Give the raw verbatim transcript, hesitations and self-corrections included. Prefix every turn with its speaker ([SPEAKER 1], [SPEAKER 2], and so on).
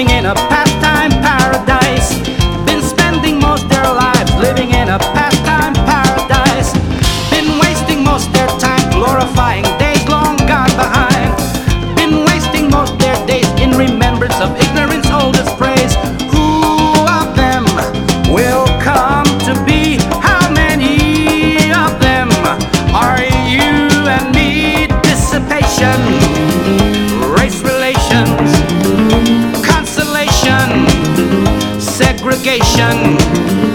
[SPEAKER 1] living in a pastime paradise. Been spending most their lives living in a pastime paradise. Been wasting most their time glorifying days long gone behind. Been wasting most their days in remembrance of ignorance oldest praise. Who of them will come to be? How many of them are you and me? Dissipation, race relations, consolation, segregation.